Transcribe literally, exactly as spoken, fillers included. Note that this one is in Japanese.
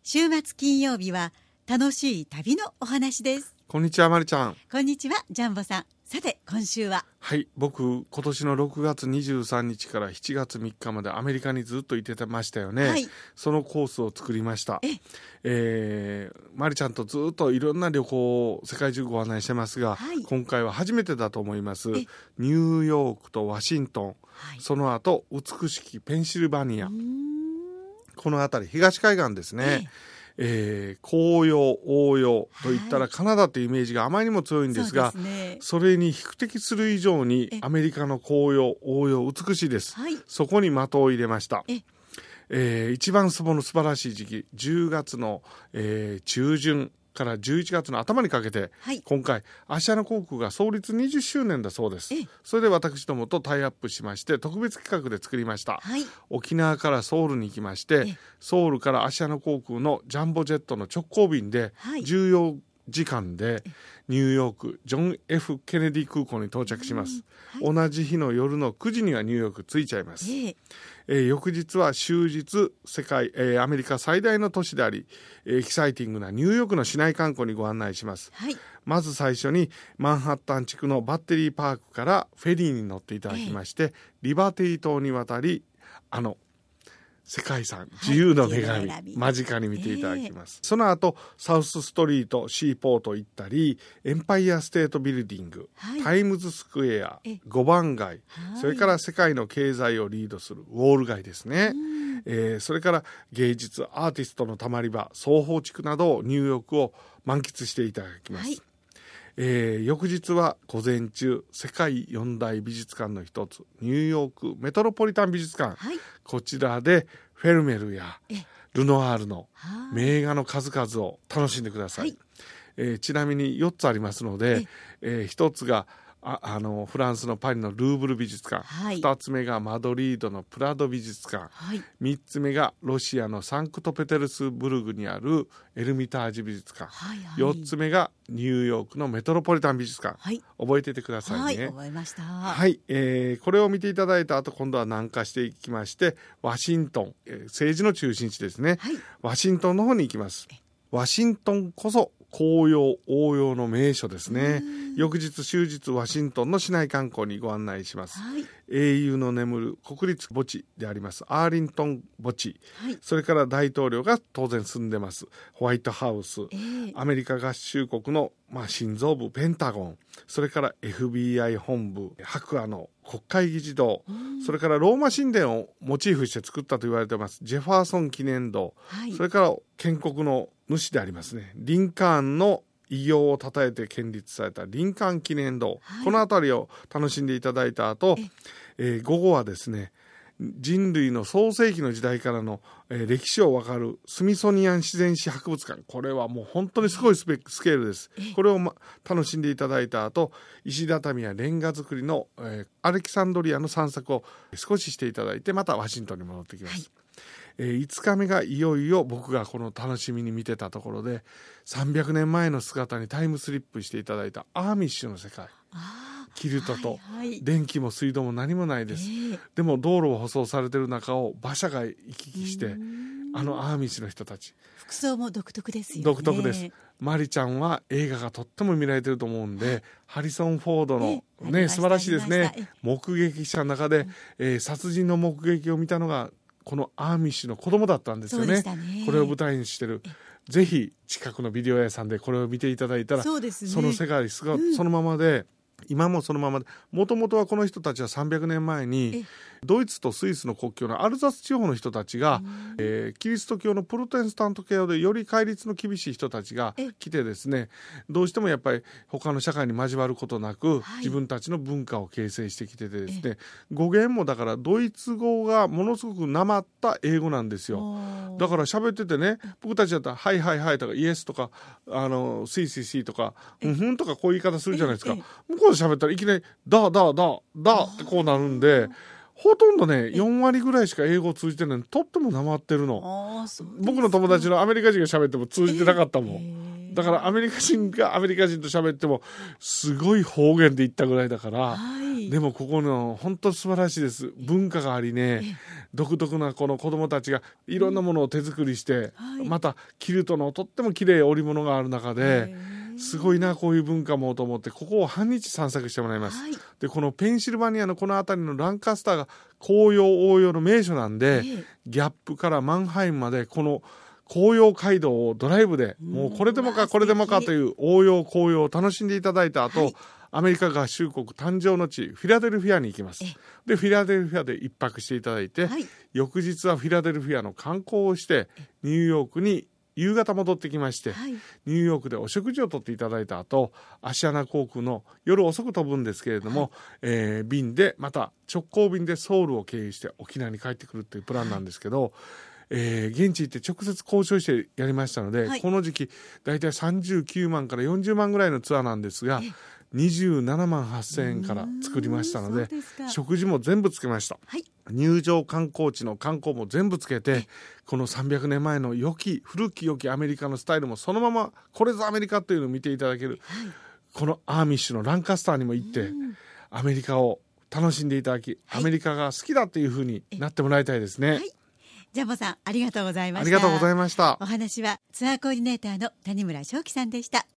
週末金曜日は楽しい旅のお話です。 こんにちは、まりちゃん。 こんにちは、ジャンボさん。さて今週は、 はい、僕今年のろくがつにじゅうさんにちからしちがつみっかまでアメリカにずっと行ってましたよね、 はい、 そのコースを作りました。 え、 えー、まりちゃんとずっといろんな旅行を世界中ご案内してますが、 はい、 今回は初めてだと思います。ニューヨークとワシントン、はい、その後美しきペンシルバニア、この辺り東海岸ですね。ええー、紅葉黄葉といったらカナダというイメージがあまりにも強いんですが、 そうですね、 それに匹敵する以上にアメリカの紅葉黄葉美しいです、はい、そこに的を入れました。ええー、一番その素晴らしい時期じゅうがつの、えー、中旬からじゅういちがつの頭にかけて、はい、今回アシアナ航空が創立にじゅっしゅうねんだそうです。それで私どもとタイアップしまして特別企画で作りました、はい、沖縄からソウルに行きまして、ソウルからアシアナ航空のジャンボジェットの直行便でじゅうよじかんでニューヨークジョン エフ ケネディ空港に到着します、はい、同じ日の夜のくじにはニューヨーク着いちゃいます、えーえー、翌日は終日世界、えー、アメリカ最大の都市であり、えー、エキサイティングなニューヨークの市内観光にご案内します、はい、まず最初にマンハッタン地区のバッテリーパークからフェリーに乗っていただきまして、えー、リバティ島に渡りあの世界遺産自由の女神、はい、間近に見ていただきます、えー、その後サウスストリートシーポート行ったりエンパイアステートビルディング、はい、タイムズスクエアごばん街、それから世界の経済をリードするウォール街ですね、えー、それから芸術アーティストのたまり場双方地区などニューヨークを満喫していただきます、はい、えー、翌日は午前中世界四大美術館の一つニューヨークメトロポリタン美術館、はい、こちらでフェルメルやルノワールの名画の数々を楽しんでください、はい、えー、ちなみによっつありますので、えー、ひとつがああのフランスのパリのルーブル美術館、はい、ふたつめがマドリードのプラド美術館、はい、みっつめがロシアのサンクトペテルスブルグにあるエルミタージュ美術館、はいはい、よっつめがニューヨークのメトロポリタン美術館、はい、覚えていてくださいね。 はい、覚えました。 はい、えー、これを見ていただいた後今度は南下していきましてワシントン、えー、政治の中心地ですね、はい、ワシントンの方に行きます。ワシントンこそ紅葉黄葉の名所ですね。翌日終日ワシントンの市内観光にご案内します、はい、英雄の眠る国立墓地でありますアーリントン墓地、はい、それから大統領が当然住んでますホワイトハウス、えー、アメリカ合衆国の、まあ、心臓部ペンタゴン、それから エフビーアイ 本部白亜の国会議事堂、それからローマ神殿をモチーフして作ったと言われていますジェファーソン記念堂、はい、それから建国の主でありますねリンカーンの偉業を称えて建立されたリンカーン記念堂、はい、この辺りを楽しんでいただいた後、ええー、午後はですね人類の創世紀の時代からの、えー、歴史を分かるスミソニアン自然史博物館、これはもう本当にすごいスペックスケールです。これを、ま、楽しんでいただいた後石畳やレンガ作りの、えー、アレキサンドリアの散策を少ししていただいてまたワシントンに戻ってきます、はい、えー、いつかめがいよいよ僕がこの楽しみに見てたところでさんびゃくねんまえの姿にタイムスリップしていただいたアーミッシュの世界、キルトと、はいはい、電気も水道も何もないです、えー、でも道路を舗装されている中を馬車が行き来してあのアーミッシュの人たち服装も独特ですよね。 独特です。マリちゃんは映画がとっても見られてると思うんで、はい、ハリソン・フォードの、ね、素晴らしいですね目撃者の中で、えー、殺人の目撃を見たのがこのアーミッシュの子供だったんですよ ね, ねこれを舞台にしてる。ぜひ近くのビデオ屋さんでこれを見ていただいたら そ,、ね、その世界すが、うん、そのままで今もそのままで、もともとはこの人たちはさんびゃくねんまえにドイツとスイスの国境のアルザス地方の人たちが、えー、キリスト教のプロテスタント教でより戒律の厳しい人たちが来てですね、どうしてもやっぱり他の社会に交わることなく、はい、自分たちの文化を形成してきててですね、語源もだからドイツ語がものすごくなまった英語なんですよ。だから喋っててね、僕たちだったらはいはいはいとかイエスとかあのシーシーシーとかうんふんとかこういう言い方するじゃないですか。向こうで喋ったらいきなりだだだだってこうなるんで、ほとんどねよんわりぐらいしか英語を通じてないのにとってもなまってるの。僕の友達のアメリカ人が喋っても通じてなかったもん。 だからアメリカ人がアメリカ人と喋ってもすごい方言で言ったぐらいだから、はい、でもここの本当素晴らしいです。文化がありね、独特なこの子どもたちがいろんなものを手作りして、うんはい、またキルトのとっても綺麗織物がある中ですごいなこういう文化もと思ってここを半日散策してもらいます、はい、でこのペンシルバニアのこの辺りのランカスターが紅葉応用の名所なんで、ええ、ギャップからマンハイムまでこの紅葉街道をドライブでもうこれでもかこれでもかという応用紅葉を楽しんでいただいた後、はい、アメリカ合衆国誕生の地フィラデルフィアに行きます。でフィラデルフィアで一泊していただいて、はい、翌日はフィラデルフィアの観光をしてニューヨークに夕方戻ってきまして、はい、ニューヨークでお食事をとっていただいた後アシアナ航空の夜遅く飛ぶんですけれども、はい、えー、便でまた直行便でソウルを経由して沖縄に帰ってくるというプランなんですけど、はい、えー、現地行って直接交渉してやりましたので、はい、この時期だいたいさんじゅうきゅうまんからよんじゅうまんぐらいのツアーなんですがにじゅうななまんはっせんえんから作りましたので食事も全部つけました、はい、入場観光地の観光も全部つけてこのさんびゃくねんまえの良き古き良きアメリカのスタイルもそのままこれぞアメリカというのを見ていただける、はい、このアーミッシュのランカスターにも行ってアメリカを楽しんでいただき、はい、アメリカが好きだというふうになってもらいたいですね、はい、 ジャンボさんありがとうございました。 ありがとうございました。 お話はツアーコーディネーターの谷村正樹さんでした。